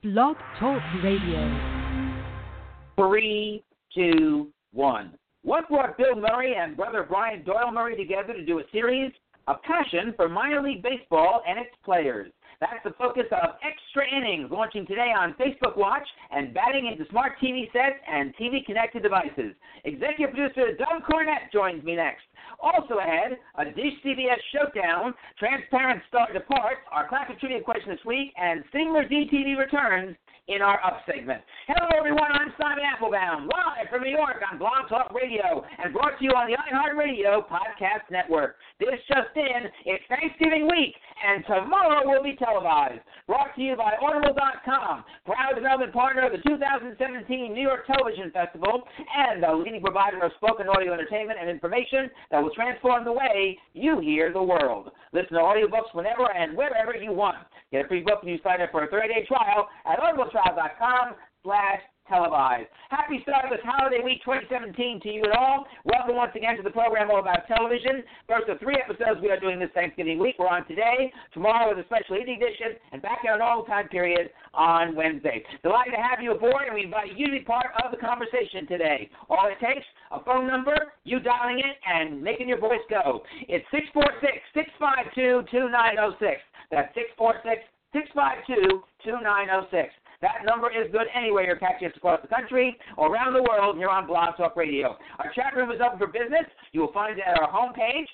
Blog Talk Radio. 3, 2, 1. What brought Bill Murray and brother Brian Doyle Murray together to do a series? A passion for minor league baseball and its players. That's the focus of Extra Innings, launching today on Facebook Watch and batting into smart TV sets and TV-connected devices. Executive producer Doug Cornett joins me next. Also ahead, a Dish CBS showdown, Transparent Star departs, our classic trivia question this week, and Singler DTV returns in our Up segment. Hello, everyone. I'm Simon Applebaum, live from New York on Blog Talk Radio, and brought to you on the iHeartRadio Podcast Network. This just in, it's Thanksgiving week, and tomorrow will be televised. Brought to you by Audible.com, proud development partner of the 2017 New York Television Festival, and the leading provider of spoken audio entertainment and information that will transform the way you hear the world. Listen to audiobooks whenever and wherever you want. Get a free book when you sign up for a 30-day trial at audibletrial.com/televised. Happy start of this holiday week 2017 to you and all. Welcome once again to the program all about television. First of 3 episodes we are doing this Thanksgiving week. We're on today. Tomorrow is a special evening edition, and back in an all time period on Wednesday. Delighted to have you aboard, and we invite you to be part of the conversation today. All it takes, a phone number, you dialing it, and making your voice go. It's 646-652-2906. That's 646-652-2906. That number is good anywhere you're catching us across the country or around the world here on Blog Talk Radio. Our chat room is open for business. You will find it at our homepage,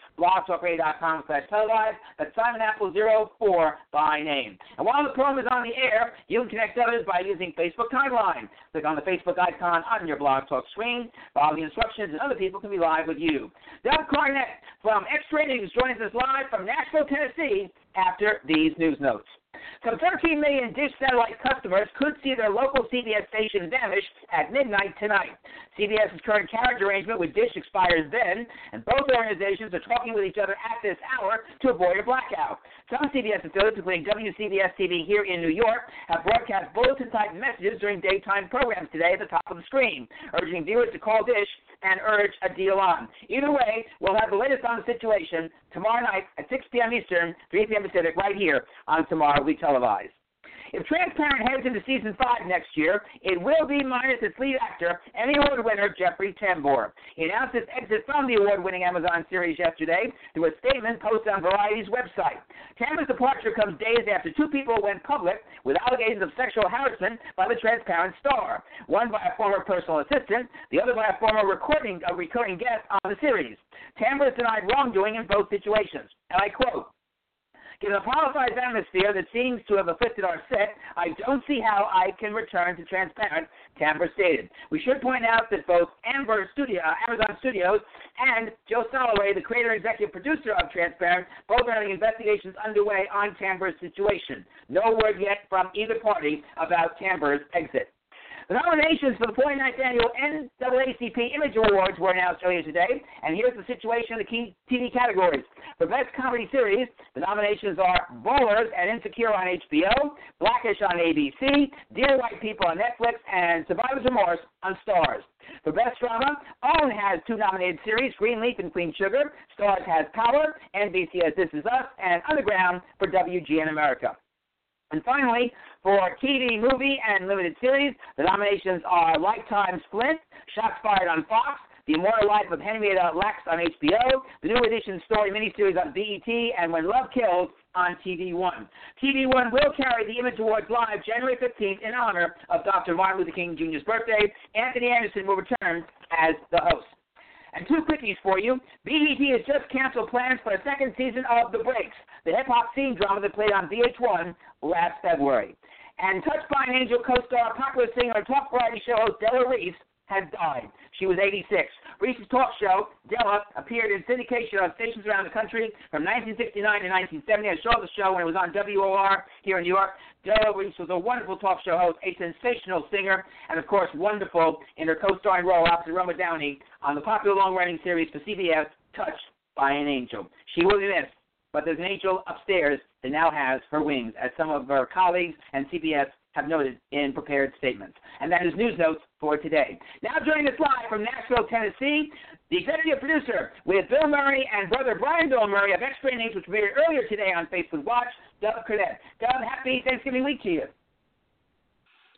blogtalkradio.com/televised. That's Simon Apple 04 by name. And while the program is on the air, you can connect others by using Facebook Timeline. Click on the Facebook icon on your Blog Talk screen. Follow the instructions, and other people can be live with you. Doug Cornett from Extra Innings joins us live from Nashville, Tennessee after these news notes. Some 13 million Dish satellite customers could see their local CBS station vanish at midnight tonight. CBS's current carriage arrangement with Dish expires then, and both organizations are talking with each other at this hour to avoid a blackout. Some CBS affiliates, including WCBS-TV here in New York, have broadcast bulletin-type messages during daytime programs today at the top of the screen, urging viewers to call Dish and urge a deal on. Either way, we'll have the latest on the situation tomorrow night at 6 p.m. Eastern, 3 p.m. Pacific, right here on Tomorrow We Televised. If Transparent heads into Season 5 next year, it will be minus its lead actor, Emmy Award winner Jeffrey Tambor. He announced his exit from the award-winning Amazon series yesterday through a statement posted on Variety's website. Tambor's departure comes days after 2 people went public with allegations of sexual harassment by the Transparent star, one by a former personal assistant, the other by a former recurring guest on the series. Tambor has denied wrongdoing in both situations, and I quote, "Given the polarized atmosphere that seems to have afflicted our set, I don't see how I can return to Transparent," Tambor stated. We should point out that both Amazon Studios and Joe Soloway, the creator and executive producer of Transparent, both are having investigations underway on Tambor's situation. No word yet from either party about Tambor's exit. The nominations for the 49th Annual NAACP Image Awards were announced earlier today, and here's the situation in the key TV categories. For Best Comedy Series, the nominations are Ballers and Insecure on HBO, Blackish on ABC, Dear White People on Netflix, and Survivor's Remorse on Starz. For Best Drama, OWN has 2 nominated series, Greenleaf and Queen Sugar, Starz has Power, NBC has This Is Us, and Underground for WGN America. And finally, for TV, movie, and limited series, the nominations are Lifetime's Flint, Shots Fired on Fox, The Immortal Life of Henrietta Lacks on HBO, the New Edition Story miniseries on BET, and When Love Kills on TV One. TV One will carry the Image Awards live January 15th in honor of Dr. Martin Luther King Jr.'s birthday. Anthony Anderson will return as the host. And 2 quickies for you. BET has just canceled plans for a 2nd season of The Breaks, the hip-hop scene drama that played on VH1 last February. And Touched by an Angel co-star, popular singer, and talk variety show host Della Reese has died. She was 86. Reese's talk show, Della, appeared in syndication on stations around the country from 1969 to 1970. I saw the show when it was on WOR here in New York. Della Reese was a wonderful talk show host, a sensational singer, and, of course, wonderful in her co-starring role opposite Roma Downey on the popular long-running series for CBS, Touched by an Angel. She will be missed, but there's an angel upstairs that now has her wings, as some of her colleagues and CBS have noted in prepared statements. And that is news notes for today. Now joining us live from Nashville, Tennessee, the executive producer with Bill Murray and brother Brian Doyle Murray of Extra Innings, which premiered earlier today on Facebook Watch, Doug Cornett. Doug, happy Thanksgiving week to you.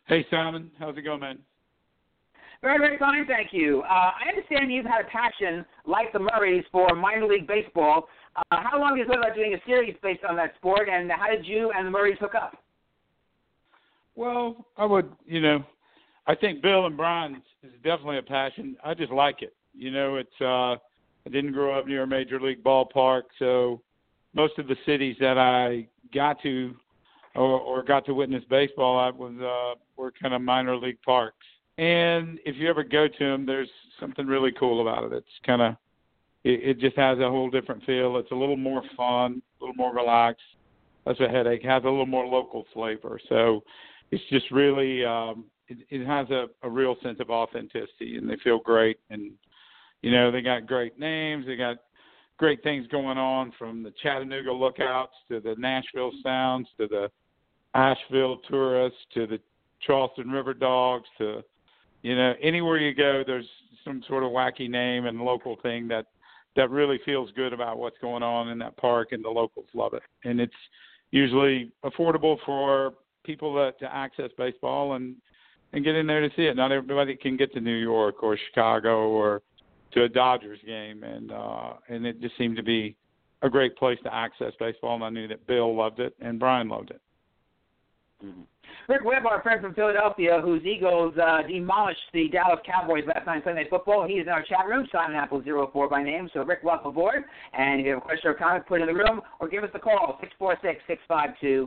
Hey, Simon. How's it going, man? Very, very fine, thank you. I understand you've had a passion, like the Murrays, for minor league baseball. How long have you thought about doing a series based on that sport, and how did you and the Murrays hook up? Well, I think Bill and Brian is definitely a passion. I just like it. I didn't grow up near a major league ballpark, so most of the cities that I got to or got to witness baseball were kind of minor league parks. And if you ever go to them, there's something really cool about it. It's kind of, it just has a whole different feel. It's a little more fun, a little more relaxed. That's a headache. It has a little more local flavor. So it's just really, it has a real sense of authenticity, and they feel great. And, they got great names. They got great things going on, from the Chattanooga Lookouts to the Nashville Sounds to the Asheville Tourists to the Charleston River Dogs to, anywhere you go, there's some sort of wacky name and local thing that really feels good about what's going on in that park, and the locals love it. And it's usually affordable for people to access baseball and get in there to see it. Not everybody can get to New York or Chicago or to a Dodgers game, and it just seemed to be a great place to access baseball, and I knew that Bill loved it and Brian loved it. Mm-hmm. Rick Webb, our friend from Philadelphia, whose Eagles demolished the Dallas Cowboys last night Sunday Night Football. He's in our chat room, Simon Apple 04 by name. So, Rick, welcome aboard. And if you have a question or comment, put it in the room or give us a call, 646-652-2906.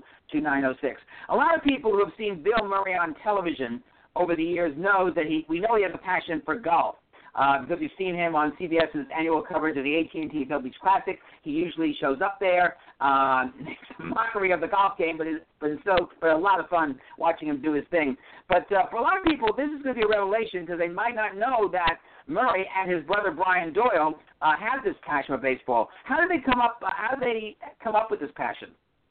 A lot of people who have seen Bill Murray on television over the years know that we know he has a passion for golf. Because we've seen him on CBS's annual coverage of the AT&T Pebble Beach Classic. He usually shows up there, makes a mockery of the golf game, but it's a lot of fun watching him do his thing. But for a lot of people, this is going to be a revelation, because they might not know that Murray and his brother Brian Doyle have this passion for baseball. How did they come up with this passion?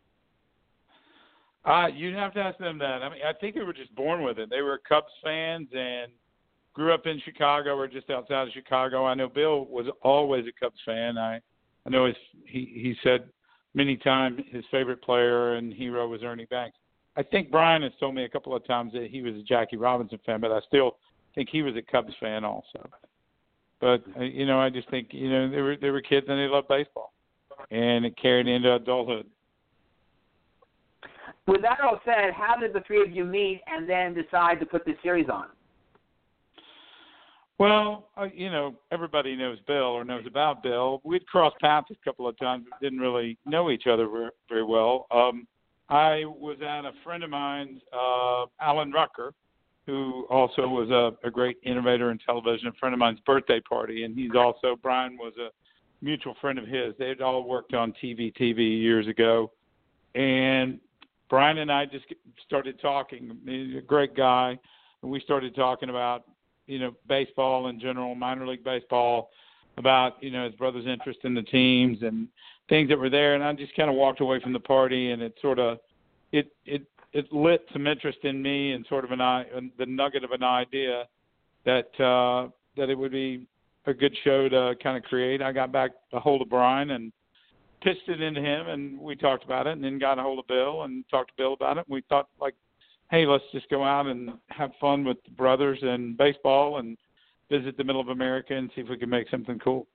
You'd have to ask them that. I mean, I think they were just born with it. They were Cubs fans and grew up in Chicago or just outside of Chicago. I know Bill was always a Cubs fan. I know he said many times his favorite player and hero was Ernie Banks. I think Brian has told me a couple of times that he was a Jackie Robinson fan, but I still think he was a Cubs fan also. But I just think they were kids and they loved baseball, and it carried into adulthood. With that all said, how did the three of you meet and then decide to put this series on? Well, everybody knows Bill or knows about Bill. We'd crossed paths a couple of times, but didn't really know each other very well. I was at a friend of mine's, Alan Rucker, who also was a great innovator in television, a friend of mine's birthday party, and Brian was a mutual friend of his. They'd all worked on TV years ago, and Brian and I just started talking. He's a great guy, and we started talking about baseball in general, minor league baseball, about, his brother's interest in the teams and things that were there. And I just kind of walked away from the party, and it sort of, it lit some interest in me and sort of the nugget of an idea that it would be a good show to kind of create. I got back a hold of Brian and pitched it into him, and we talked about it, and then got a hold of Bill and talked to Bill about it. And we thought, hey, let's just go out and have fun with the brothers and baseball and visit the middle of America and see if we can make something cool.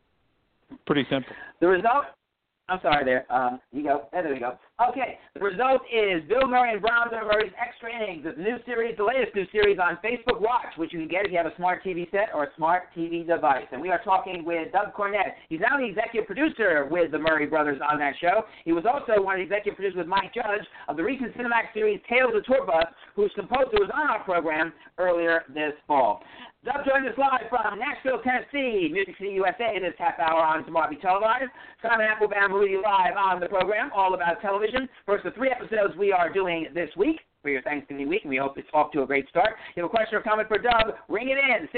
Pretty simple. The result, I'm sorry there. You go. There we go. Okay. The result is Bill Murray and Brian Murray's Extra Innings, the latest new series on Facebook Watch, which you can get if you have a smart TV set or a smart TV device. And we are talking with Doug Cornett. He's now the executive producer with the Murray brothers on that show. He was also one of the executive producers with Mike Judge of the recent Cinemax series Tales of Tour Bus, whose composer was on our program earlier this fall. Doug joins us live from Nashville, Tennessee, Music City, USA, this half hour on Tomorrow Be Televised. Simon Applebaum with you live on the program, all about television. First of 3 episodes we are doing this week for your Thanksgiving week, and we hope it's off to a great start. If you have a question or comment for Doug, ring it in,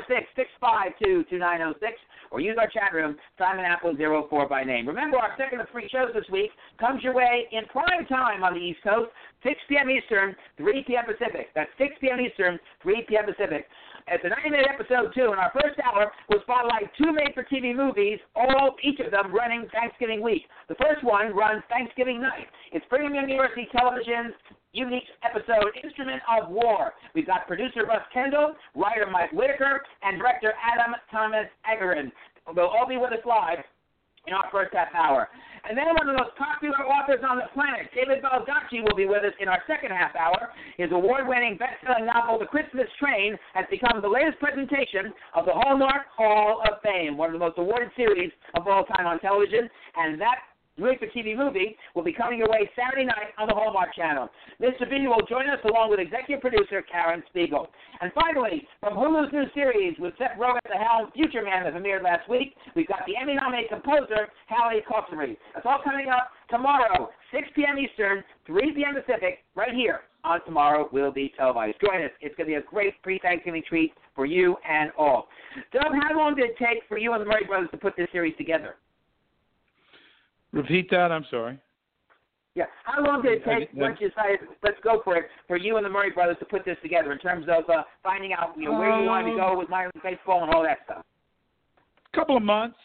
646-652-2906, or use our chat room, Simon Apple 04 by name. Remember, our second of 3 shows this week comes your way in prime time on the East Coast, 6 p.m. Eastern, 3 p.m. Pacific. That's 6 p.m. Eastern, 3 p.m. Pacific. It's a 90-minute episode, too, and our first hour will spotlight 2 made-for-TV movies, each of them running Thanksgiving week. The first one runs Thanksgiving night. It's Brigham Young University Television's unique episode, Instrument of War. We've got producer Russ Kendall, writer Mike Whitaker, and director Adam Thomas Egerin. They'll all be with us live in our first half hour. And then one of the most popular authors on the planet, David Baldacci, will be with us in our second half hour. His award-winning best-selling novel, The Christmas Train, has become the latest presentation of the Hallmark Hall of Fame, one of the most awarded series of all time on television, and that made-for-TV movie will be coming your way Saturday night on the Hallmark Channel. Mr. B will join us along with executive producer Karen Spiegel. And finally, from Hulu's new series with Seth Rogen at the helm, Future Man, that premiered last week, we've got the Emmy-nominated composer Hallie Kossary. That's all coming up tomorrow, 6 p.m. Eastern, 3 p.m. Pacific, right here on Tomorrow Will Be Televised. Join us. It's going to be a great pre-Thanksgiving treat for you and all. Doug, how long did it take for you and the Murray brothers to put this series together? Repeat that. I'm sorry. Yeah. How long did it take once you decided, let's go for it, for you and the Murray brothers to put this together in terms of finding out where you wanted to go with minor league baseball and all that stuff? A couple of months,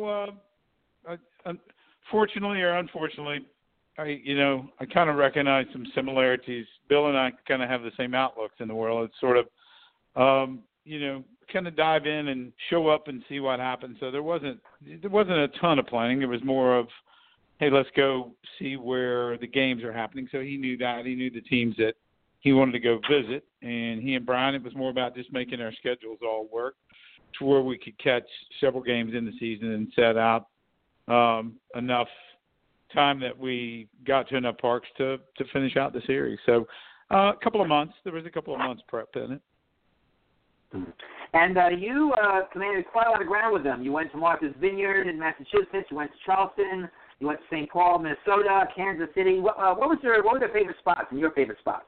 fortunately or unfortunately, I kind of recognize some similarities. Bill and I kind of have the same outlooks in the world. It's sort of, kind of dive in and show up and see what happens. So there wasn't a ton of planning. It was more of, hey, let's go see where the games are happening. So he knew that. He knew the teams that he wanted to go visit. And he and Brian, it was more about just making our schedules all work to where we could catch several games in the season and set out enough time that we got to enough parks to finish out the series. So a couple of months. There was a couple of months prep in it. And you commanded quite a lot of ground with them. You went to Martha's Vineyard in Massachusetts. You went to Charleston. You went to St. Paul, Minnesota, Kansas City. What were their favorite spots and your favorite spots?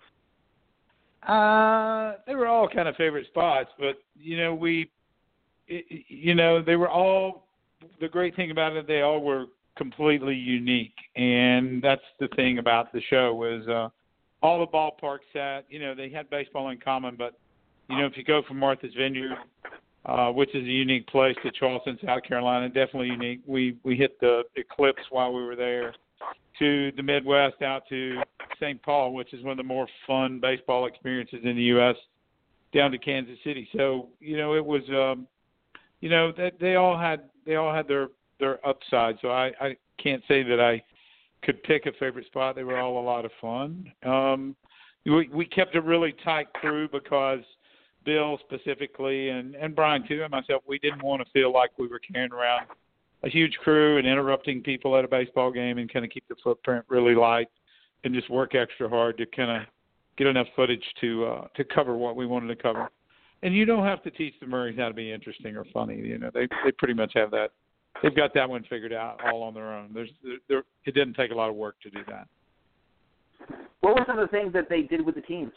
They were all kind of favorite spots, but they were all. The great thing about it, they all were completely unique, and that's the thing about the show was all the ballparks that they had baseball in common, but if you go from Martha's Vineyard, which is a unique place, to Charleston, South Carolina, definitely unique. We hit the Eclipse while we were there, to the Midwest, out to St. Paul, which is one of the more fun baseball experiences in the U.S., down to Kansas City. So it was they all had their upside. So I can't say that I could pick a favorite spot. They were all a lot of fun. We kept a really tight crew because Bill specifically and Brian too and myself, we didn't want to feel like we were carrying around a huge crew and interrupting people at a baseball game, and kind of keep the footprint really light and just work extra hard to kind of get enough footage to cover what we wanted to cover. And you don't have to teach the Murrays how to be interesting or funny. They pretty much have that. They've got that one figured out all on their own. It didn't take a lot of work to do that. What were some of the things that they did with the teams?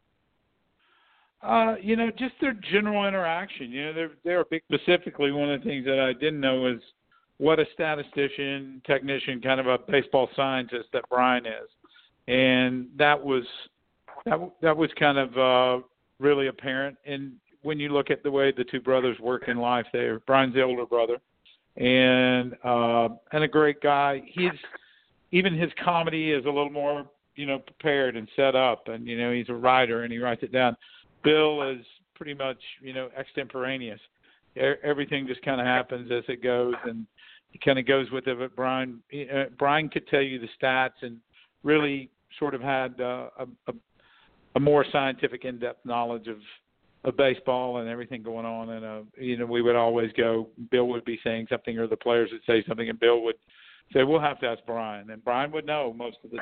Just their general interaction. They're big. Specifically, one of the things that I didn't know was what a statistician, technician, kind of a baseball scientist that Brian is, and that was kind of really apparent. And when you look at the way the two brothers work in life, Brian's the older brother, and a great guy. Even his comedy is a little more prepared and set up, and he's a writer and he writes it down. Bill is pretty much, extemporaneous. Everything just kind of happens as it goes, and he kind of goes with it. But Brian could tell you the stats and really sort of had a more scientific, in-depth knowledge of baseball and everything going on. And, we would always go, Bill would be saying something or the players would say something, and Bill would say, we'll have to ask Brian. And Brian would know most of the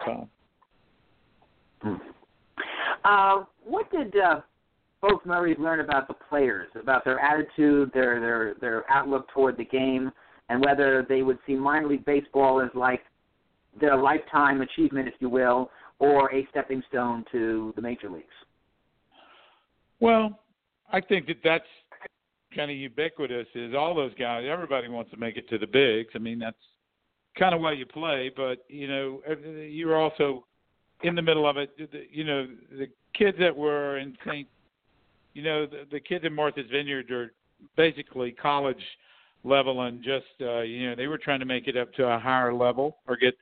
time. What did both Murrays learn about the players, about their attitude, their outlook toward the game, and whether they would see minor league baseball as like their lifetime achievement, if you will, or a stepping stone to the major leagues? Well, I think that's kind of ubiquitous. Is all those guys, everybody wants to make it to the bigs. I mean, that's kind of why you play, but, you're also in the middle of it. The kids that were in the kids in Martha's Vineyard are basically college level, and just they were trying to make it up to a higher level or get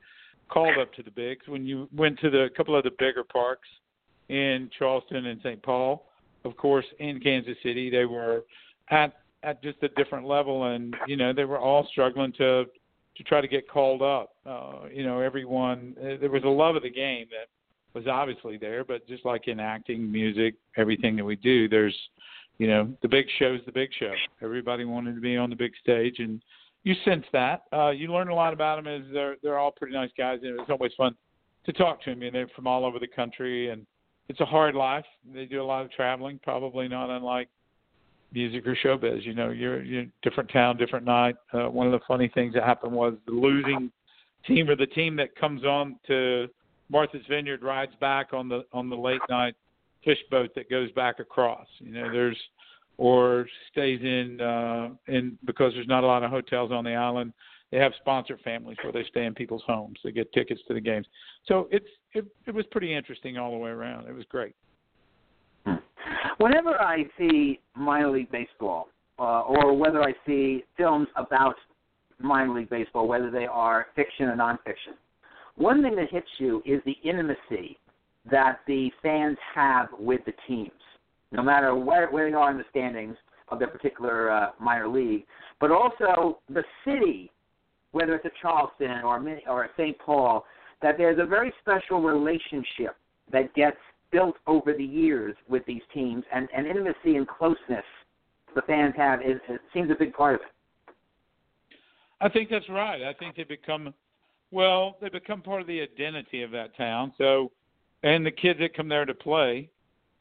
called up to the bigs. When you went to the couple of the bigger parks in Charleston and St. Paul, of course, in Kansas City, they were at just a different level, and they were all struggling to try to get called up. Everyone, there was a love of the game that was obviously there, but just like in acting, music, everything that we do, there's the big show's the big show. Everybody wanted to be on the big stage, and you sense that. You learn a lot about them as they're all pretty nice guys, and it's always fun to talk to them. They're from all over the country, and it's a hard life. They do a lot of traveling, probably not unlike music or showbiz. You're different town, different night. One of the funny things that happened was the losing team, or the team that comes on to Martha's Vineyard, rides back on the late night fish boat that goes back across. Or stays in because there's not a lot of hotels on the island. They have sponsor families where they stay in people's homes. They get tickets to the games. So it was pretty interesting all the way around. It was great. Whenever I see minor league baseball, or whether I see films about minor league baseball, whether they are fiction or nonfiction, one thing that hits you is the intimacy that the fans have with the teams, no matter where they are in the standings of their particular minor league, but also the city, whether it's at Charleston or at St. Paul, that there's a very special relationship that gets built over the years with these teams, and intimacy and closeness the fans have seems a big part of it. I think that's right. I think they become part of the identity of that town. So, and the kids that come there to play,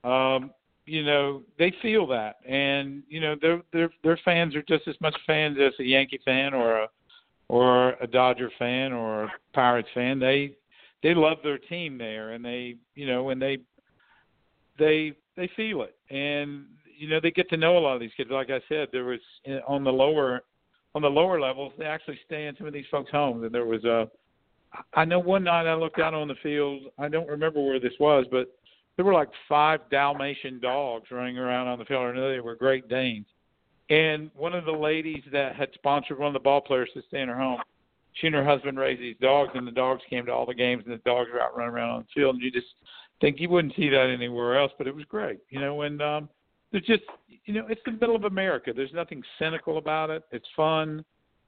they feel that, and their fans are just as much fans as a Yankee fan or a Dodger fan or a Pirates fan. They love their team there, and they feel it, and they get to know a lot of these kids. Like I said, there was on the lower levels, they actually stay in some of these folks' homes, and there was I know one night I looked out on the field. I don't remember where this was, but there were like 5 Dalmatian dogs running around on the field. I know they were Great Danes. And one of the ladies that had sponsored one of the ball players to stay in her home, she and her husband raised these dogs, and the dogs came to all the games, and the dogs were out running around on the field. And you just think you wouldn't see that anywhere else, but it was great. And there's just, it's the middle of America. There's nothing cynical about it. It's fun.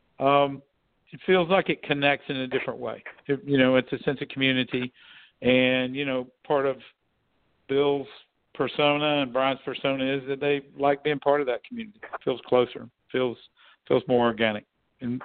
It feels like it connects in a different way. It's a sense of community, and, part of Bill's persona and Brian's persona is that they like being part of that community. It feels closer, feels more organic. And,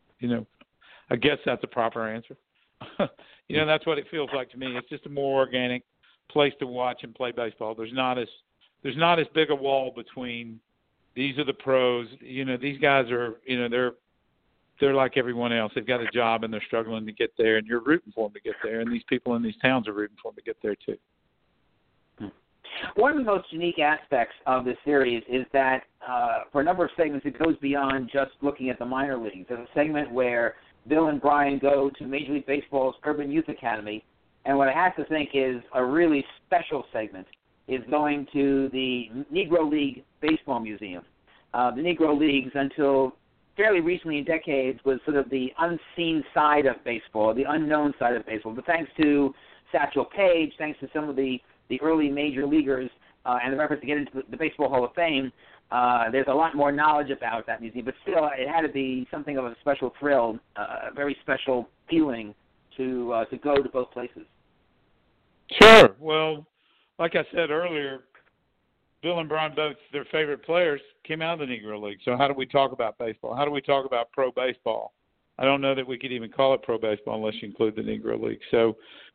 I guess that's a proper answer. That's what it feels like to me. It's just a more organic place to watch and play baseball. There's not as big a wall between these are the pros. These guys are, they're like everyone else. They've got a job and they're struggling to get there, and you're rooting for them to get there. And these people in these towns are rooting for them to get there too. One of the most unique aspects of this series is that for a number of segments, it goes beyond just looking at the minor leagues. There's a segment where Bill and Brian go to Major League Baseball's Urban Youth Academy, and what I have to think is a really special segment is going to the Negro League Baseball Museum. The Negro Leagues, until fairly recently in decades, was sort of the unseen side of baseball, the unknown side of baseball. But thanks to Satchel Paige, thanks to some of the early major leaguers and the efforts to get into the Baseball Hall of Fame, there's a lot more knowledge about that museum. But still, it had to be something of a special thrill, a very special feeling to go to both places. Sure. Well, like I said earlier, Bill and Brian, both their favorite players came out of the Negro League. So how do we talk about baseball? How do we talk about pro baseball? I don't know that we could even call it pro baseball unless you include the Negro League. So,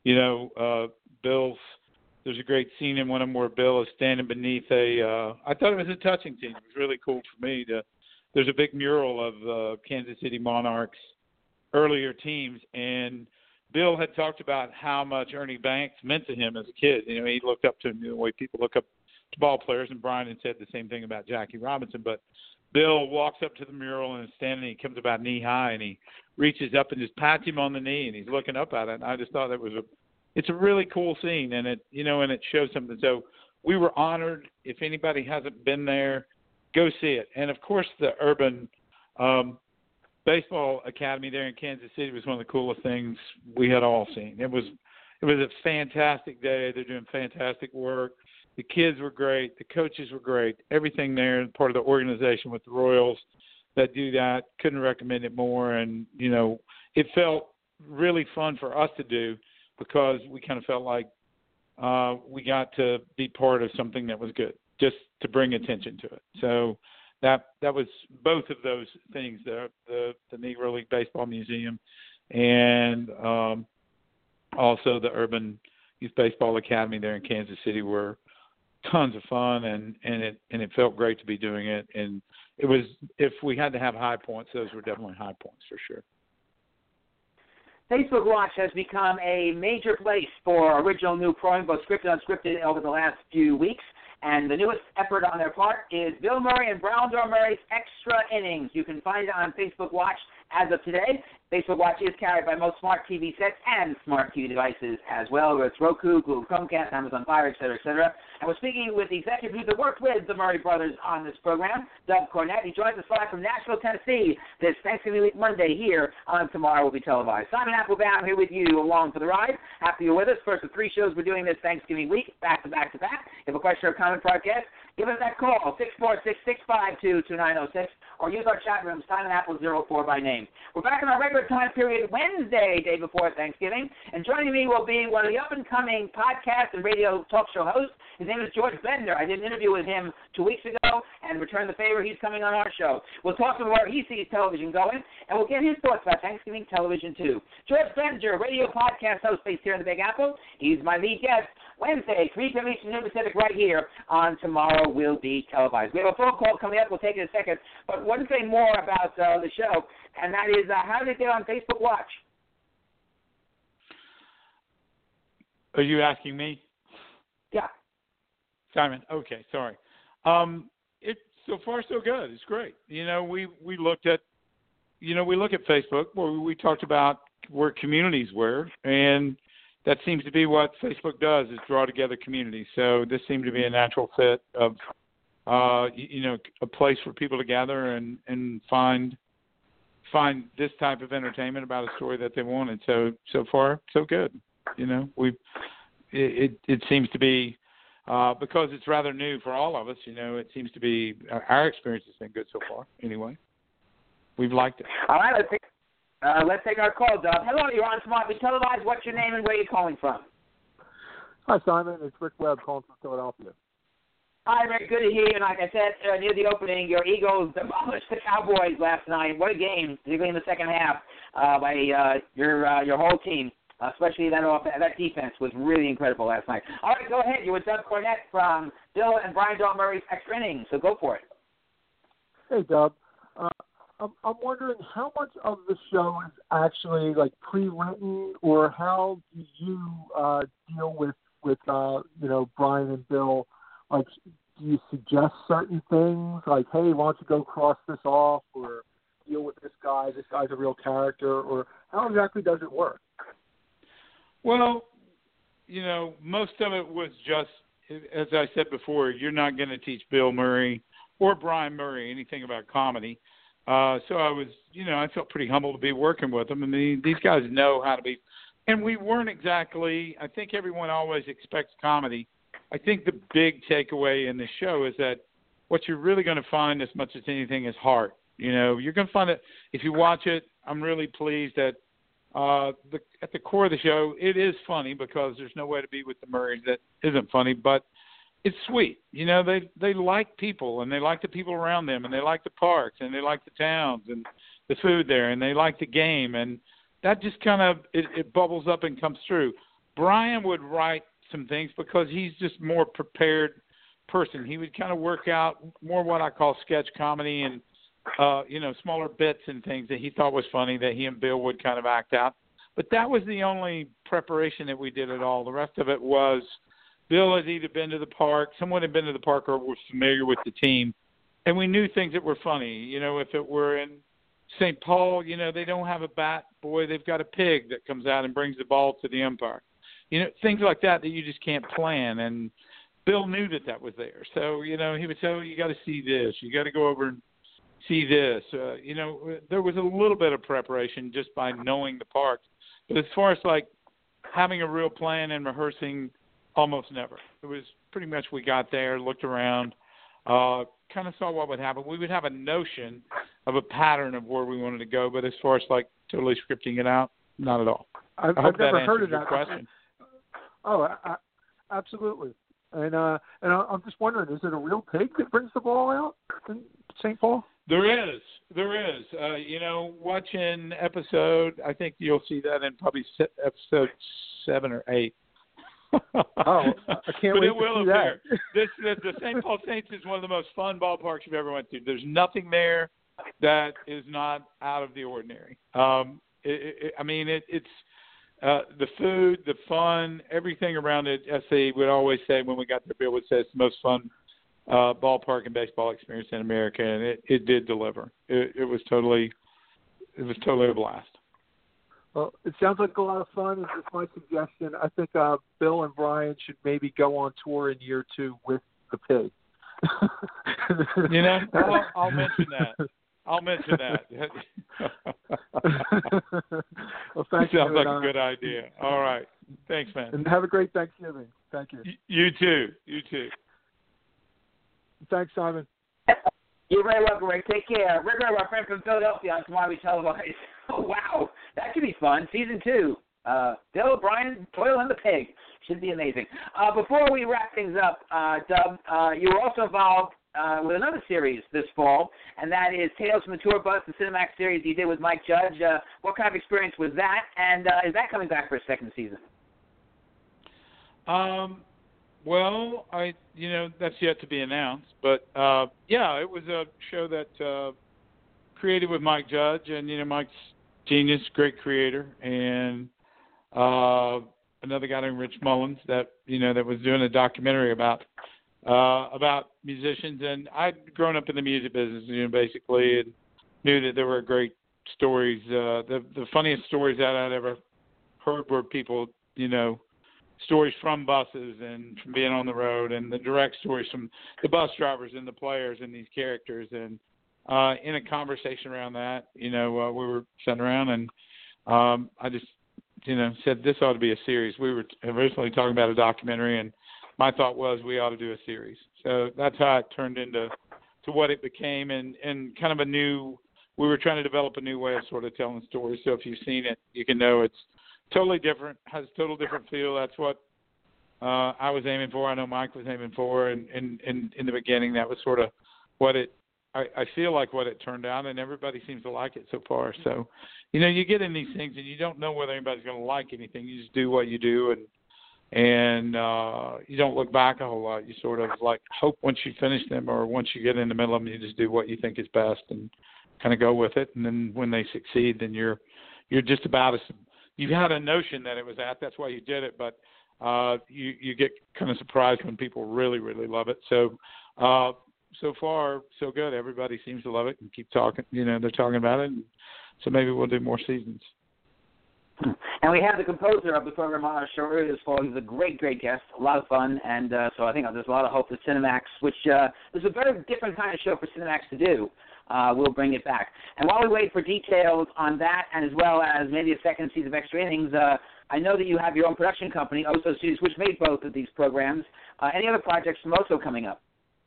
there's a great scene in one of them where Bill is standing beneath I thought it was a touching scene. It was really cool for me. There's a big mural of Kansas City Monarchs earlier teams, and Bill had talked about how much Ernie Banks meant to him as a kid. He looked up to him the way people look up to ball players, and Brian had said the same thing about Jackie Robinson. But Bill walks up to the mural and is standing, he comes about knee high, and he reaches up and just pats him on the knee, and he's looking up at it. And I just thought it's a really cool scene, and it shows something. So we were honored. If anybody hasn't been there, go see it. And of course, the urban baseball academy there in Kansas City was one of the coolest things we had all seen. It was a fantastic day. They're doing fantastic work. The kids were great. The coaches were great. Everything there, part of the organization with the Royals that do that, couldn't recommend it more. And, you know, it felt really fun for us to do because we kind of felt like we got to be part of something that was good, just to bring attention to it. So that was both of those things, the Negro League Baseball Museum and also the Urban Youth Baseball Academy there in Kansas City were tons of fun, and it felt great to be doing it. And it was, if we had to have high points, those were definitely high points for sure. Facebook Watch has become a major place for original new programming, both scripted and unscripted, over the last few weeks. And the newest effort on their part is Bill Murray and Browndor Murray's Extra Innings. You can find it on Facebook Watch as of today. Facebook Watch is carried by most smart TV sets and smart TV devices as well, whether it's Roku, Google Chromecast, Amazon Fire, et cetera, et cetera. And we're speaking with the executive producer that worked with the Murray brothers on this program, Doug Cornett. He joins us live from Nashville, Tennessee, this Thanksgiving week Monday here on Tomorrow Will Be Televised. Simon Applebaum here with you along for the ride. Happy you're with us. First of 3 shows we're doing this Thanksgiving week, back to back to back. If you have a question or comment for our guest, give us that call, 646-652-2906, or use our chat room, Simon Apple 04 by name. We're back in our regular time period Wednesday, day before Thanksgiving, and joining me will be one of the up-and-coming podcast and radio talk show hosts. His name is George Bender. I did an interview with him 2 weeks ago and returned the favor. He's coming on our show. We'll talk to him where he sees television going, and we'll get his thoughts about Thanksgiving television, too. George Bender, radio podcast host based here in the Big Apple. He's my lead guest Wednesday, 3 p.m. Eastern Pacific, right here on Tomorrow Will Be Televised. We have a phone call coming up. We'll take it in a second. But one thing more about the show, and that is how did it get on Facebook Watch? Are you asking me? Yeah. Simon, okay, sorry. It's so far so good. It's great. You know, we look at Facebook where we talked about where communities were, and that seems to be what Facebook does, is draw together communities. So this seemed to be a natural fit of, a place for people to gather and find this type of entertainment about a story that they wanted. So far, so good. You know, it seems to be, because it's rather new for all of us, you know, it seems to be, our experience has been good so far anyway. We've liked it. All right, let's take our call, Doug. Hello, you're on Smart We Televised. What's your name and where are you calling from? Hi, Simon. It's Rick Webb calling from Philadelphia. Hi, Rick. Good to hear you. And like I said near the opening, your Eagles demolished the Cowboys last night. What a game, particularly in the second half, by your whole team. Especially that defense was really incredible last night. All right, go ahead. You're with Doug Cornett from Bill and Browndor Murray's Extra Innings, so go for it. Hey, Doug. I'm wondering how much of the show is actually like pre-written, or how do you deal with Brian and Bill? Like, do you suggest certain things like, hey, why don't you go cross this off, or deal with this guy? This guy's a real character, or how exactly does it work? Well, you know, most of it was just, as I said before, you're not going to teach Bill Murray or Brian Murray anything about comedy. So I felt pretty humbled to be working with them. I mean, these guys know how to be. And we weren't exactly, I think everyone always expects comedy. I think the big takeaway in this show is that what you're really going to find as much as anything is heart. You know, you're going to find it, if you watch it, I'm really pleased that at the core of the show, it is funny because there's no way to be with the Murrays that isn't funny, but it's sweet. You know, they like people, and they like the people around them, and they like the parks, and they like the towns and the food there, and they like the game, and that just kind of it bubbles up and comes through. Brian would write some things because he's just more prepared person. He would kind of work out more what I call sketch comedy and smaller bits and things that he thought was funny that he and Bill would kind of act out. But that was the only preparation that we did at all. The rest of it was Bill had either been to the park, someone had been to the park, or was familiar with the team, and we knew things that were funny. You know, if it were in St. Paul, you know, they don't have a bat boy, they've got a pig that comes out and brings the ball to the umpire. You know, things like that you just can't plan. And Bill knew that was there. So, you know, he would say, oh, you got to see this. You got to go over and see this. There was a little bit of preparation just by knowing the parks. But as far as like having a real plan and rehearsing, almost never. It was pretty much we got there, looked around, kind of saw what would happen. We would have a notion of a pattern of where we wanted to go, but as far as like totally scripting it out, not at all. I've I hope never that heard answers of your that question. Oh, absolutely. And I'm just wondering, is it a real pig that brings the ball out in St. Paul? There is. Watch an episode. I think you'll see that in probably episode 7 or 8. Oh, I can't wait it will to see appear. that. The St. Paul Saints is one of the most fun ballparks you've ever went to. There's nothing there that is not out of the ordinary. It's the food, the fun, everything around it. As they would always say when we got there, Bill would say it's the most fun ballpark and baseball experience in America, and it did deliver. It was totally a blast. Well, it sounds like a lot of fun. It's just my suggestion. I think Bill and Brian should maybe go on tour in year 2 with the pig. I'll mention that. Well, thank you. Sounds like a good idea. All right. Thanks, man. And have a great Thanksgiving. Thank you. You too. Thanks, Simon. You're very welcome, Rick. Take care. Rick, our friend from Philadelphia on Tomorrow We Televise. Oh, wow. That could be fun. Season 2. Bill, Brian, Doyle, and the Pig. Should be amazing. Before we wrap things up, Dub, you were also involved with another series this fall, and that is Tales from the Tour Bus, the Cinemax series you did with Mike Judge. What kind of experience was that, and is that coming back for a second season? Well, that's yet to be announced, but it was a show that created with Mike Judge, and Mike's genius, great creator, and another guy named Rich Mullins that was doing a documentary about musicians, and I'd grown up in the music business, basically, and knew that there were great stories. The funniest stories that I'd ever heard were people, stories from buses and from being on the road, and the direct stories from the bus drivers and the players and these characters. And in a conversation around that, we were sitting around, and I just, said this ought to be a series. We were originally talking about a documentary, and my thought was we ought to do a series. So that's how it turned into what it became, and kind of we were trying to develop a new way of sort of telling stories. So if you've seen it, you can know it's totally different, has a total different feel. That's what I was aiming for. I know Mike was aiming for, and in the beginning, that was sort of what I feel like what it turned out, and everybody seems to like it so far. So, you get in these things, and you don't know whether anybody's going to like anything. You just do what you do, and you don't look back a whole lot. You sort of like hope once you finish them, or once you get in the middle of them, you just do what you think is best and kind of go with it. And then when they succeed, then you're just about as you had a notion that it was that's why you did it, but you get kind of surprised when people really, really love it. So so far, so good. Everybody seems to love it and keep talking. They're talking about it, and so maybe we'll do more seasons. And we have the composer of the program on our show earlier this fall. He's a great, great guest, a lot of fun, and so I think there's a lot of hope for Cinemax, which is a very different kind of show for Cinemax to do. We'll bring it back. And while we wait for details on that, and as well as maybe a second season of Extra Innings, I know that you have your own production company, Oso Studios, which made both of these programs. Any other projects from Oso coming up?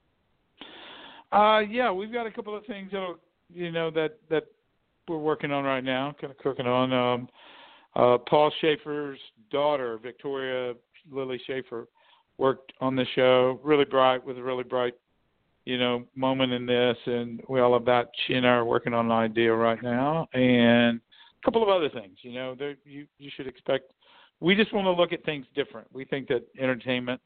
We've got a couple of things that we're working on right now, kind of cooking on. Paul Schaefer's daughter, Victoria Lily Schaefer, worked on the show. Really bright, with a really bright, moment in this, and we all love that. She and I are working on an idea right now, and a couple of other things. You should expect. We just want to look at things different. We think that entertainment,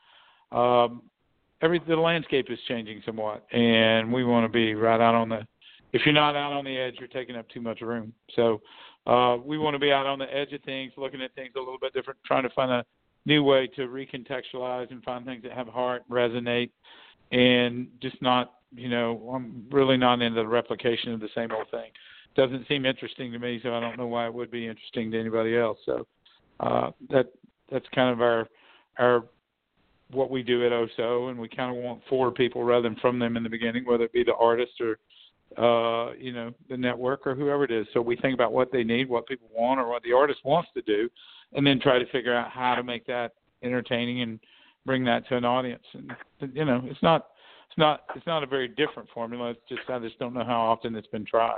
the landscape is changing somewhat, and we want to be right out on the. If you're not out on the edge, you're taking up too much room. So we want to be out on the edge of things, looking at things a little bit different, trying to find a new way to recontextualize and find things that have heart, resonate, and just not, I'm really not into the replication of the same old thing. Doesn't seem interesting to me, so I don't know why it would be interesting to anybody else. So that's kind of our what we do at Oso, and we kind of want for people rather than from them in the beginning, whether it be the artist or the network or whoever it is. So we think about what they need, what people want, or what the artist wants to do, and then try to figure out how to make that entertaining and bring that to an audience. And it's not a very different formula. It's just I just don't know how often it's been tried.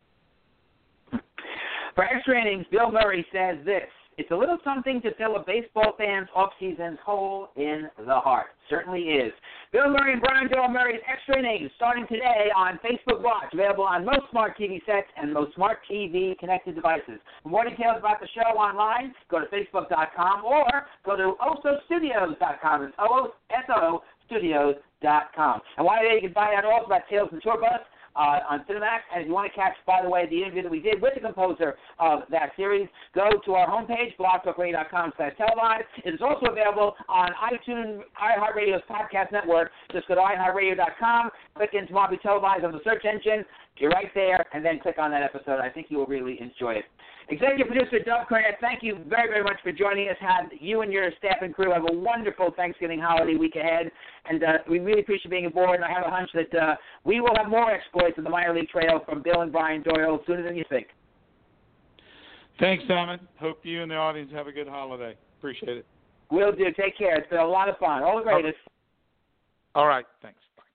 For Extra Innings, Bill Murray says this: "It's a little something to fill a baseball fan's off-season hole in the heart." Certainly is. Bill Murray and Brian Doyle Murray's Extra Innings, starting today on Facebook Watch, available on most smart TV sets and most smart TV connected devices. For more details about the show online, go to facebook.com or go to osostudios.com. It's OSO Studios.com. And while there, you can find out also about Tales from the Tour Bus on Cinemax. And if you want to catch, by the way, the interview that we did with the composer of that series, go to our homepage, blogtalkradio.com/televised. It is also available on iTunes, iHeartRadio's podcast network. Just go to iHeartRadio.com, click into Tomorrow Be Televised on the search engine. You're right there, and then click on that episode. I think you will really enjoy it. Executive producer Doug Cornett, thank you very, very much for joining us. Have you and your staff and crew have a wonderful Thanksgiving holiday week ahead, and we really appreciate being aboard. And I have a hunch that we will have more exploits of the minor league trail from Bill and Brian Doyle sooner than you think. Thanks, Simon. Hope you and the audience have a good holiday. Appreciate it. Will do. Take care. It's been a lot of fun. All the greatest. All right. Thanks.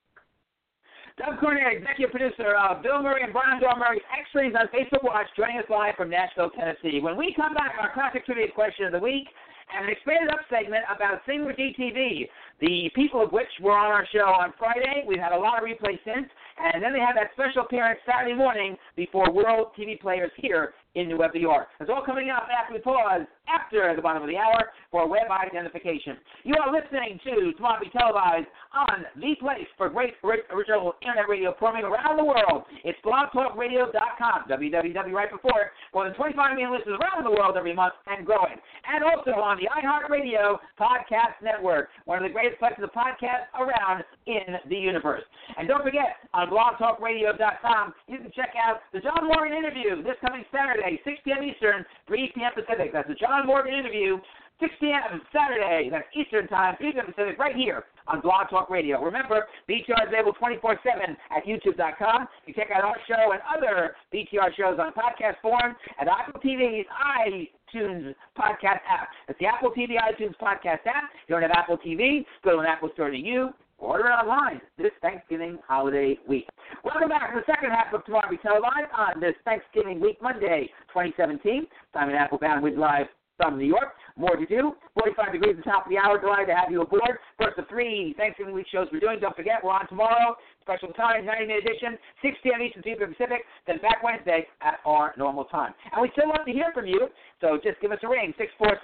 Doug Cornett, executive producer of Bill Murray and Brian Doyle Murray's Extra Innings on Facebook Watch, joining us live from Nashville, Tennessee. When we come back, our classic trivia question of the week and an expanded up segment about Singular DTV, the people of which were on our show on Friday. We've had a lot of replays since, and then they have that special appearance Saturday morning before World TV Players here in New York. It's all coming up after we pause after the bottom of the hour for web identification. You are listening to Tomorrow Be Televised on the place for great original internet radio programming around the world. It's blogtalkradio.com, www right before it. More than 25 million listeners around the world every month and growing. And also on the iHeartRadio Podcast Network, one of the greatest places of podcasts around in the universe. And don't forget, on blogtalkradio.com, you can check out the John Morgan interview this coming Saturday, 6 p.m. Eastern, 3 p.m. Pacific. That's the John Morgan interview, 6 p.m. Saturday, that's Eastern Time, 3 p.m. Pacific, right here on Blog Talk Radio. Remember, BTR is available 24/7 at YouTube.com. You check out our show and other BTR shows on podcast form at Apple TV's iTunes podcast app. It's the Apple TV iTunes podcast app. If you don't have Apple TV, go to an Apple store near you. Order it online this Thanksgiving holiday week. Welcome back to the second half of Tomorrow Be Televised on this Thanksgiving week, Monday, 2017. Simon Applebaum with live from New York. More to do. 45 degrees at the top of the hour. Delighted to have you aboard. First of 3 Thanksgiving week shows we're doing. Don't forget, we're on tomorrow. Special time, 90-minute edition, 6 p.m. Eastern, 3 p.m. Pacific. Then back Wednesday at our normal time. And we still love to hear from you, so just give us a ring,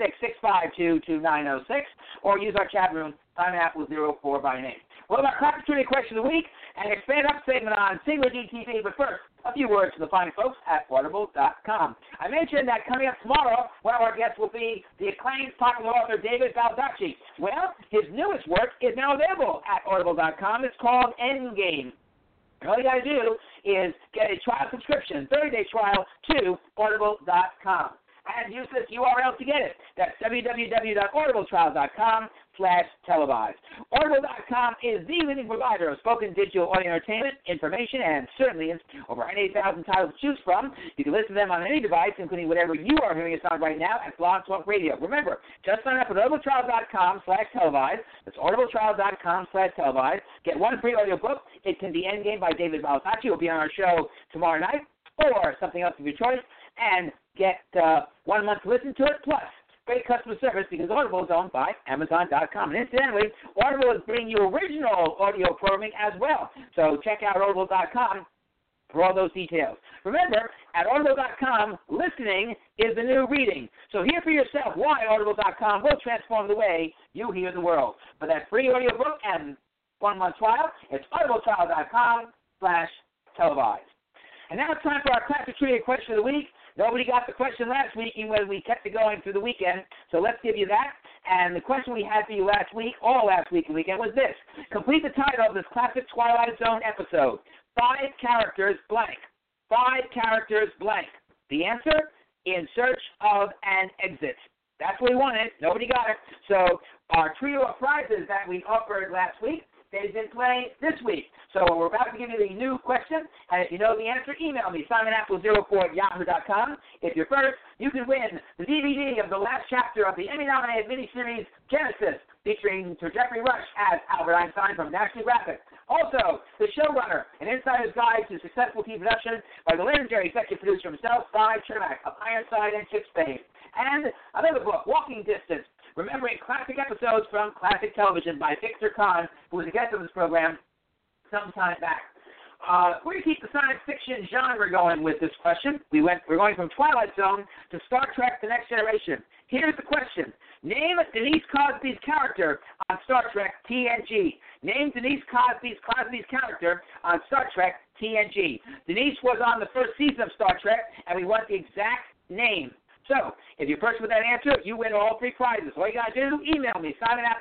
646-652-2906, or use our chat room, Simon Apple 04 by name. Well, our classic trivia question of the week and an expanded up segment on Singular DTV, but first, a few words to the fine folks at Audible.com. I mentioned that coming up tomorrow, one of our guests will be the acclaimed popular author David Baldacci. Well, his newest work is now available at Audible.com. It's called Endgame. All you got to do is get a trial subscription, 30-day trial, to Audible.com. And use this URL to get it. That's www.audibletrial.com/televised. Audible.com is the leading provider of spoken digital audio entertainment, information, and certainly is over 8,000 titles to choose from. You can listen to them on any device, including whatever you are hearing us on right now at Blog Talk Radio. Remember, just sign up at audibletrial.com/televised. That's audibletrial.com/televised. Get one free audio book. It can be Endgame by David Baldacci. Will be on our show tomorrow night, or something else of your choice. And get 1 month to listen to it, plus great customer service because Audible is owned by Amazon.com. And incidentally, Audible is bringing you original audio programming as well. So check out Audible.com for all those details. Remember, at Audible.com, listening is the new reading. So hear for yourself why Audible.com will transform the way you hear the world. For that free audio book and 1 month trial, it's audibletrial.com/televised. And now it's time for our classic trivia question of the week. Nobody got the question last week, even when we kept it going through the weekend. So let's give you that. And the question we had for you last week, all last week and weekend, was this. Complete the title of this classic Twilight Zone episode. 5 characters blank. 5 characters blank. The answer, In Search of an Exit. That's what we wanted. Nobody got it. So our trio of prizes that we offered last week that is in play this week. So we're about to give you the new question, and if you know the answer, email me, SimonApple04@yahoo.com. If you're first, you can win the DVD of the last chapter of the Emmy-nominated miniseries Genesis, featuring Sir Jeffrey Rush as Albert Einstein from National Geographic. Also, The Showrunner, an insider's guide to successful TV production by the legendary executive producer himself, Cy Chermak of Ironside and Chips fame. And another book, Walking Distance, remembering classic episodes from classic television by Victor Kahn, who was a guest of this program some time back. We're going to keep the science fiction genre going with this question. We're going from Twilight Zone to Star Trek The Next Generation. Here's the question. Name Denise Cosby's character on Star Trek TNG. Name Denise Cosby's character on Star Trek TNG. Denise was on the first season of Star Trek, and we want the exact name. So, if you're first with that answer, you win all 3 prizes. All you got to do, email me,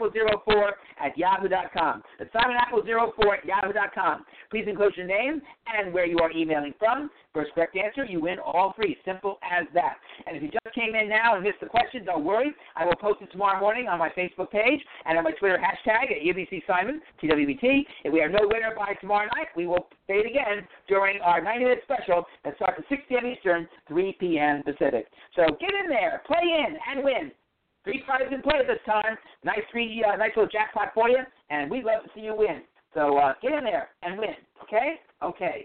SimonApple04@yahoo.com. That's SimonApple04@yahoo.com. Please include your name and where you are emailing from. First correct answer, you win all 3. Simple as that. And if you just came in now and missed the question, don't worry. I will post it tomorrow morning on my Facebook page and on my Twitter hashtag at UBCSimon, TWBT. If we have no winner by tomorrow night, we will say it again during our 90-minute special that starts at 6 p.m. Eastern, 3 p.m. Pacific. So get in there, play in, and win. 3 prizes in play this time. Nice little jackpot for you, and we'd love to see you win. So get in there and win, okay? Okay.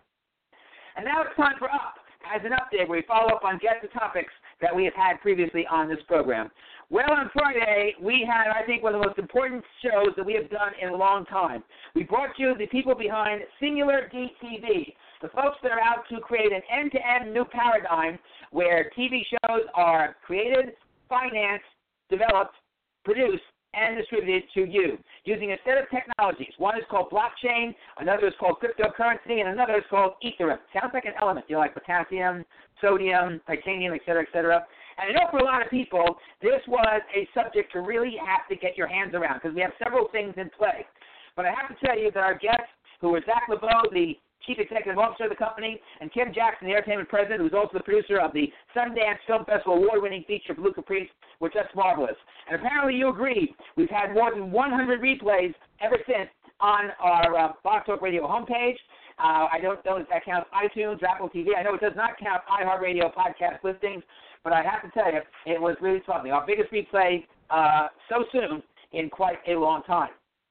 And now it's time for Up, as an update where we follow up on guest topics that we have had previously on this program. Well, on Friday, we had, I think, one of the most important shows that we have done in a long time. We brought you the people behind Singular Geek TV, the folks that are out to create an end-to-end new paradigm where TV shows are created, financed, developed, produced, and distributed to you using a set of technologies. One is called blockchain, another is called cryptocurrency, and another is called Ethereum. Sounds like an element, like potassium, sodium, titanium, et cetera, et cetera. And I know for a lot of people, this was a subject to really have to get your hands around because we have several things in play. But I have to tell you that our guests, who were Zach LeBeau, the Chief Executive Officer of the company, and Kim Jackson, the entertainment president, who's also the producer of the Sundance Film Festival award-winning feature Blue Caprice, were just marvelous. And apparently you agree. We've had more than 100 replays ever since on our Blog Talk Radio homepage. I don't know if that counts iTunes, Apple TV. I know it does not count iHeartRadio podcast listings, but I have to tell you, it was really something. Our biggest replay so soon in quite a long time.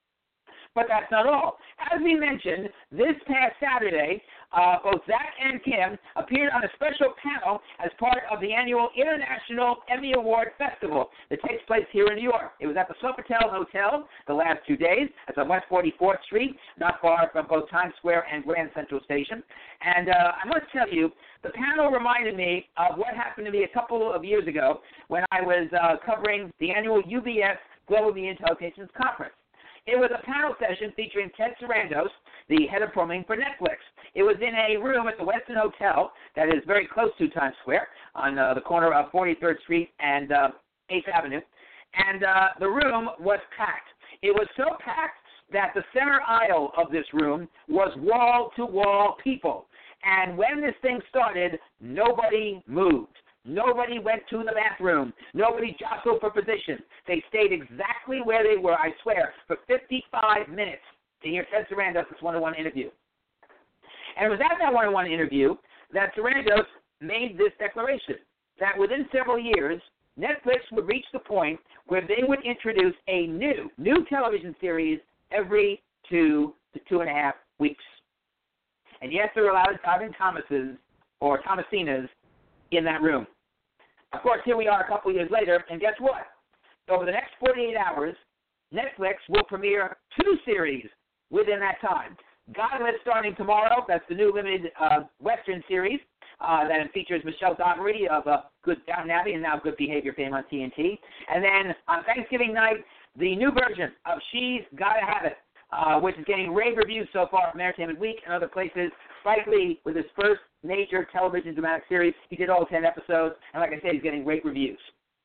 But that's not all. As we mentioned, this past Saturday, both Zach and Kim appeared on a special panel as part of the annual International Emmy Award Festival that takes place here in New York. It was at the Sofitel Hotel the last 2 days. It's on West 44th Street, not far from both Times Square and Grand Central Station. And I must tell you, the panel reminded me of what happened to me a couple of years ago when I was covering the annual UBS Global Media Intelligence Conference. It was a panel session featuring Ted Sarandos, the head of programming for Netflix. It was in a room at the Westin Hotel that is very close to Times Square on the corner of 43rd Street and 8th Avenue. And the room was packed. It was so packed that the center aisle of this room was wall-to-wall people. And when this thing started, nobody moved. Nobody went to the bathroom. Nobody jostled for position. They stayed exactly where they were, I swear, for 55 minutes to hear Ted Sarandos' one-on-one interview. And it was at that one-on-one interview that Sarandos made this declaration, that within several years, Netflix would reach the point where they would introduce a new television series every 2 to 2.5 weeks. And yes, there were a lot of Thomases or Thomasinas in that room. Of course, here we are a couple years later, and guess what? Over the next 48 hours, Netflix will premiere 2 series within that time. Godless starting tomorrow. That's the new limited Western series that features Michelle Dockery of Good Downton Abbey and now Good Behavior fame on TNT. And then on Thanksgiving night, the new version of She's Gotta Have It, which is getting rave reviews so far from Entertainment Week and other places. Spike Lee, with his first major television dramatic series, he did all 10 episodes, and like I said, he's getting great reviews.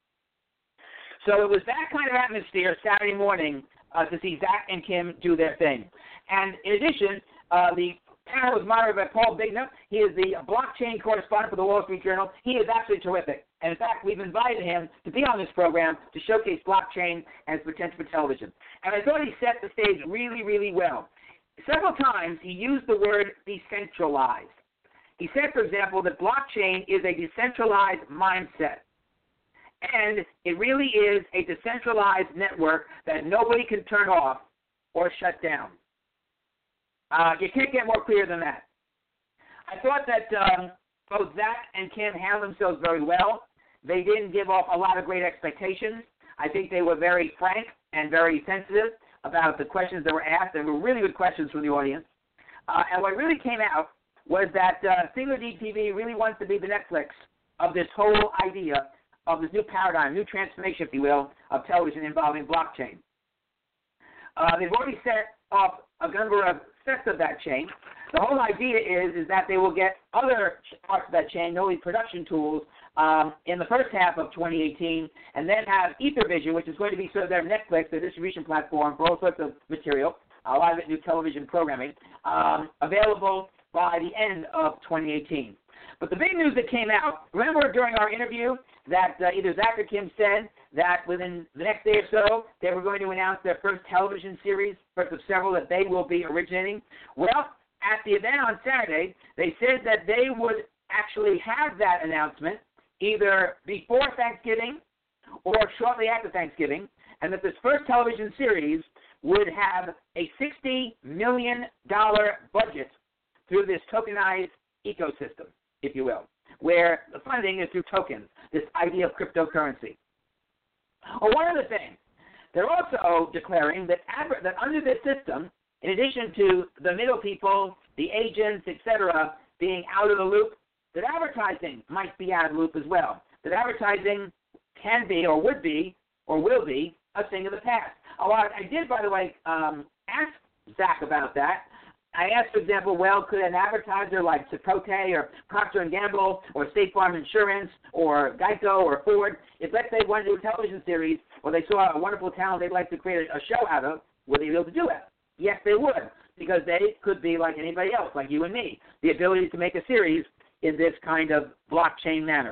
So it was that kind of atmosphere Saturday morning to see Zach and Kim do their thing. And in addition, the panel is moderated by Paul Bigna. He is the blockchain correspondent for the Wall Street Journal. He is absolutely terrific. And in fact, we've invited him to be on this program to showcase blockchain and its potential for television. And I thought he set the stage really, really well. Several times he used the word decentralized. He said, for example, that blockchain is a decentralized mindset. And it really is a decentralized network that nobody can turn off or shut down. You can't get more clear than that. I thought that both Zach and Kim handled themselves very well. They didn't give off a lot of great expectations. I think they were very frank and very sensitive about the questions that were asked. They were really good questions from the audience. And what really came out was that Singular DTV really wants to be the Netflix of this whole idea of this new paradigm, new transformation, if you will, of television involving blockchain. They've already set off a number of steps of that chain. The whole idea is that they will get other parts of that chain, notably production tools, in the first half of 2018, and then have EtherVision, which is going to be sort of their Netflix, their distribution platform for all sorts of material, a lot of it new television programming, available by the end of 2018. But the big news that came out, remember during our interview that either Zach or Kim said that within the next day or so they were going to announce their first television series, first of several that they will be originating? Well, at the event on Saturday, they said that they would actually have that announcement either before Thanksgiving or shortly after Thanksgiving, and that this first television series would have a $60 million budget through this tokenized ecosystem, if you will, where the funding is through tokens, this idea of cryptocurrency. Well, one other thing, they're also declaring that under this system, in addition to the middle people, the agents, etc., being out of the loop, that advertising might be out of the loop as well. That advertising can be or would be or will be a thing of the past. I did, by the way, ask Zach about that. I asked, for example, well, could an advertiser like Chipotle or Procter & Gamble or State Farm Insurance or Geico or Ford, if let's say wanted to do a television series or they saw a wonderful talent they'd like to create a show out of, would they be able to do it? Yes, they would, because they could be like anybody else, like you and me, the ability to make a series in this kind of blockchain manner.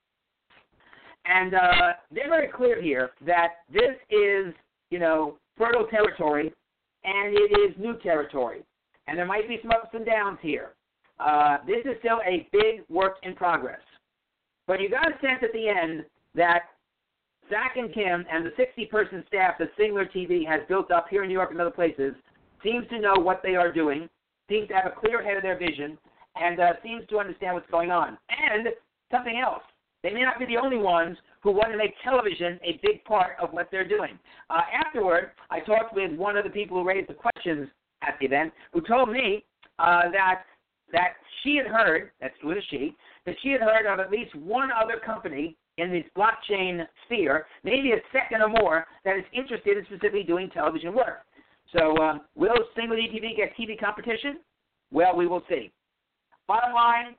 And they're very clear here that this is, fertile territory and it is new territory. And there might be some ups and downs here. This is still a big work in progress. But you got a sense at the end that Zach and Kim and the 60-person staff that Singular TV has built up here in New York and other places seems to know what they are doing, seems to have a clear head of their vision, and seems to understand what's going on. And something else. They may not be the only ones who want to make television a big part of what they're doing. Afterward, I talked with one of the people who raised the questions at the event, who told me that she had heard, that she had heard of at least one other company in this blockchain sphere, maybe a second or more, that is interested in specifically doing television work. So will Singular DTV get TV competition? Well, we will see. Bottom line,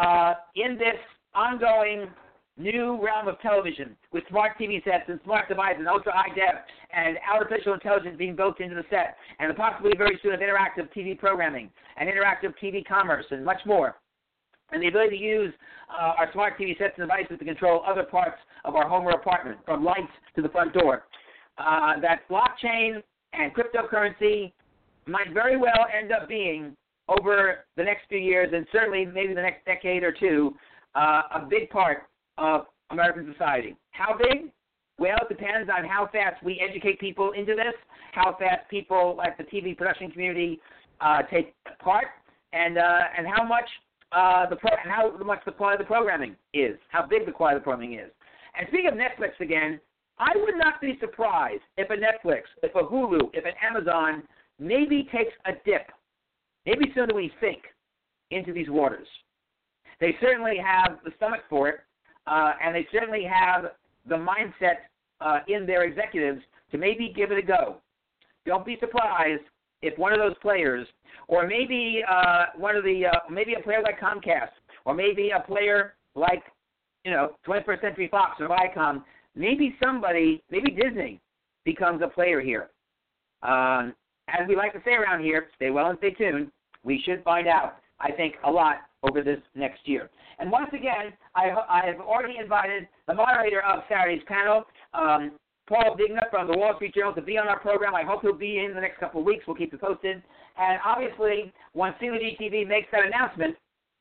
in this ongoing new realm of television with smart TV sets and smart devices and ultra high def and artificial intelligence being built into the set and possibly very soon of interactive TV programming and interactive TV commerce and much more, and the ability to use our smart TV sets and devices to control other parts of our home or apartment, from lights to the front door, that blockchain and cryptocurrency might very well end up being, over the next few years and certainly maybe the next decade or two, a big part of American society. How big? Well, it depends on how fast we educate people into this, how fast people like the TV production community take part, and how much the quality of the programming is, how big the quality of the programming is. And speaking of Netflix again, I would not be surprised if a Netflix, if a Hulu, if an Amazon maybe takes a dip, maybe sooner than we think, into these waters. They certainly have the stomach for it, and they certainly have the mindset in their executives to maybe give it a go. Don't be surprised if one of those players, or maybe maybe a player like Comcast, or maybe a player like 21st Century Fox or Viacom, maybe Disney becomes a player here. As we like to say around here, stay well and stay tuned. We should find out, I think, a lot over this next year. And once again, I have already invited the moderator of Saturday's panel, Paul Digna from the Wall Street Journal, to be on our program. I hope he'll be in the next couple of weeks. We'll keep you posted. And obviously, once CUNY TV makes that announcement,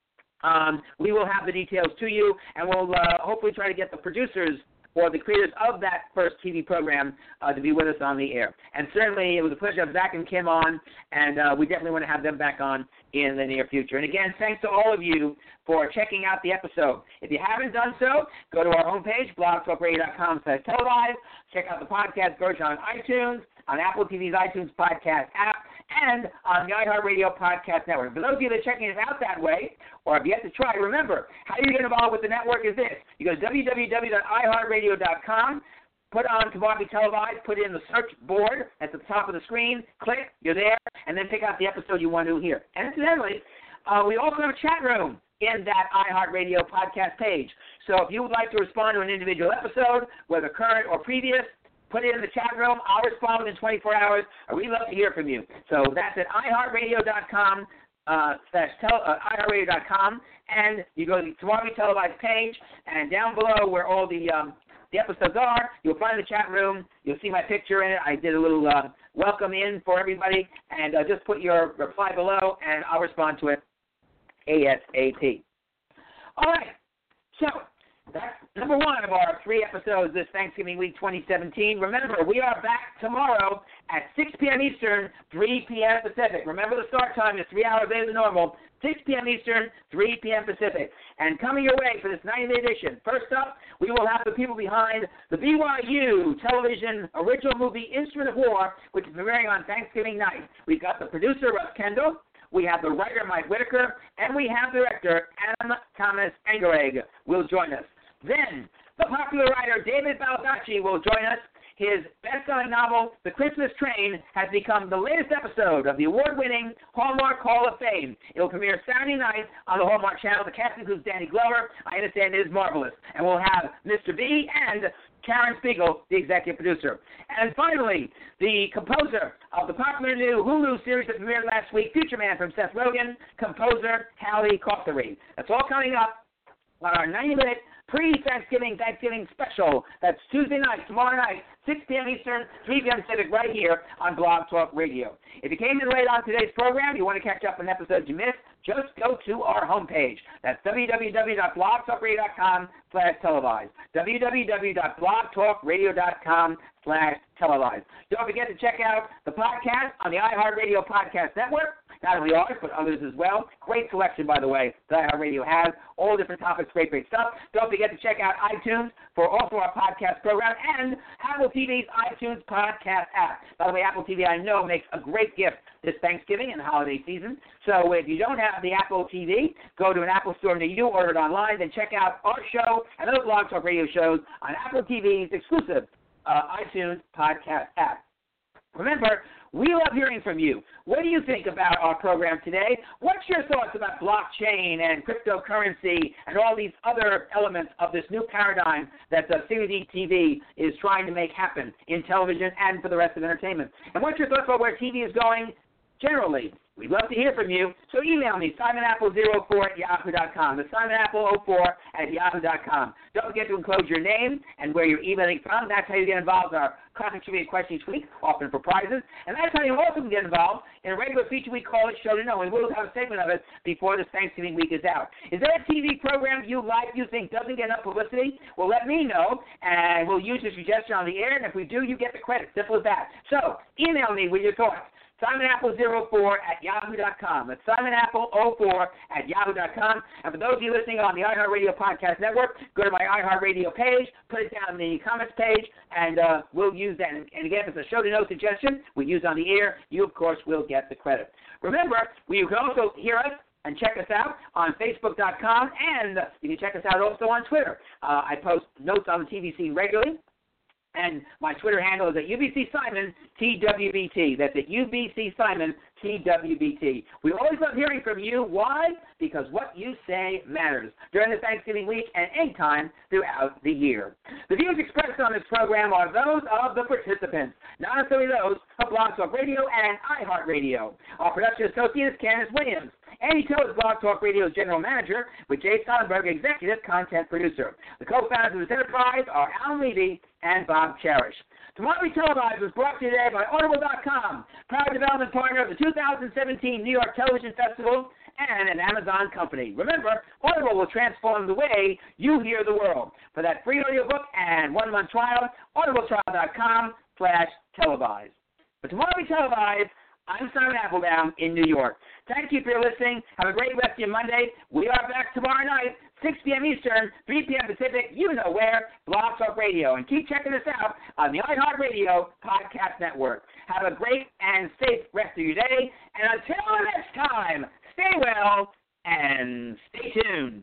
we will have the details to you, and we'll hopefully try to get the producers or the creators of that first TV program to be with us on the air. And certainly, it was a pleasure to have Zach and Kim on, and we definitely want to have them back on in the near future. And again, thanks to all of you for checking out the episode. If you haven't done so, go to our homepage, blogtalkradio.com/televised. Check out the podcast version on iTunes, on Apple TV's iTunes podcast app, and on the iHeartRadio Podcast Network. For those of you that are checking it out that way, or have yet to try, remember, how you get involved with the network is this. You go to www.iheartradio.com, put on Kababi Televised, put in the search board at the top of the screen, click, you're there, and then pick out the episode you want to hear. And incidentally, we also have a chat room in that iHeartRadio podcast page. So if you would like to respond to an individual episode, whether current or previous, put it in the chat room. I'll respond within 24 hours. We'd love to hear from you. So that's at iHeartRadio.com, iHeartRadio.com, and you go to the Kababi Televised page, and down below where all the episodes are, you'll find the chat room. You'll see my picture in it. I did a little welcome in for everybody, and just put your reply below, and I'll respond to it ASAP. All right, so that's number one of our 3 episodes this Thanksgiving week 2017. Remember, we are back tomorrow at 6 p.m. Eastern, 3 p.m. Pacific. Remember, the start time is 3 hours later than normal, 6 p.m. Eastern, 3 p.m. Pacific. And coming your way for this 90-minute edition, first up, we will have the people behind the BYU television original movie Instrument of War, which is premiering on Thanksgiving night. We've got the producer, Russ Kendall. We have the writer, Mike Whitaker, and we have the director, Adam Thomas Engereg, will join us. Then, the popular writer, David Baldacci, will join us. His best-selling novel, The Christmas Train, has become the latest episode of the award-winning Hallmark Hall of Fame. It will premiere Saturday night on the Hallmark Channel. The cast includes Danny Glover. I understand it is marvelous. And we'll have Mr. B and Karen Spiegel, the executive producer. And finally, the composer of the popular new Hulu series that premiered last week, Future Man from Seth Rogen, composer Hallie Cawthorey. That's all coming up on our 90-minute pre-Thanksgiving Thanksgiving special. That's Tuesday night, tomorrow night, 6 p.m. Eastern, 3 p.m. Pacific, right here on Blog Talk Radio. If you came in late on today's program, you want to catch up on episodes you missed, just go to our homepage. That's www.blogtalkradio.com/televised. www.blogtalkradio.com/televised. Don't forget to check out the podcast on the iHeartRadio Podcast Network. Not only ours, but others as well. Great selection, by the way, that iHeartRadio has. All different topics, great stuff. Don't forget to check out iTunes for also our podcast program and Apple TV's iTunes podcast app. By the way, Apple TV, I know, makes a great gift this Thanksgiving and holiday season. So if you don't have the Apple TV, go to an Apple store near you, order it online, then check out our show and other Blog Talk Radio shows on Apple TV's exclusive iTunes podcast app. Remember, we love hearing from you. What do you think about our program today? What's your thoughts about blockchain and cryptocurrency and all these other elements of this new paradigm that the CUNY TV is trying to make happen in television and for the rest of entertainment? And what's your thoughts about where TV is going generally? We'd love to hear from you, so email me, SimonApple04@yahoo.com. That's SimonApple04@yahoo.com. Don't forget to enclose your name and where you're emailing from. That's how you get involved in our contributed question each week, often for prizes. And that's how you also can get involved in a regular feature we call it Show to Know, and we'll have a segment of it before this Thanksgiving week is out. Is there a TV program you like, you think doesn't get enough publicity? Well, let me know, and we'll use your suggestion on the air, and if we do, you get the credit. Simple as that. So email me with your thoughts. SimonApple04@yahoo.com. That's SimonApple04@yahoo.com. And for those of you listening on the iHeartRadio Podcast Network, go to my iHeartRadio page, put it down in the comments page, and we'll use that. And again, if it's a show to know suggestion we use on the air, you, of course, will get the credit. Remember, you can also hear us and check us out on Facebook.com, and you can check us out also on Twitter. I post notes on the TV scene regularly. And my Twitter handle is at UBC Simon TWBT. That's at UBC Simon TWBT. We always love hearing from you. Why? Because what you say matters during the Thanksgiving week and any time throughout the year. The views expressed on this program are those of the participants, not necessarily those of Blog Talk Radio and iHeartRadio. Our production associate is Candace Williams. Andy Toe is Blog Talk Radio's general manager, with Jay Sonnenberg, executive content producer. The co-founders of this enterprise are Alan Levy and Bob Cherish. Tomorrow We Televise was brought to you today by Audible.com, proud development partner of the 2017 New York Television Festival and an Amazon company. Remember, Audible will transform the way you hear the world. For that free audiobook and 1-month trial, audibletrial.com/televise. But Tomorrow We Televise, I'm Simon Applebaum in New York. Thank you for your listening. Have a great rest of your Monday. We are back tomorrow night, 6 p.m. Eastern, 3 p.m. Pacific, you know where, Blog Talk Radio. And keep checking us out on the iHeartRadio Podcast Network. Have a great and safe rest of your day. And until next time, stay well and stay tuned.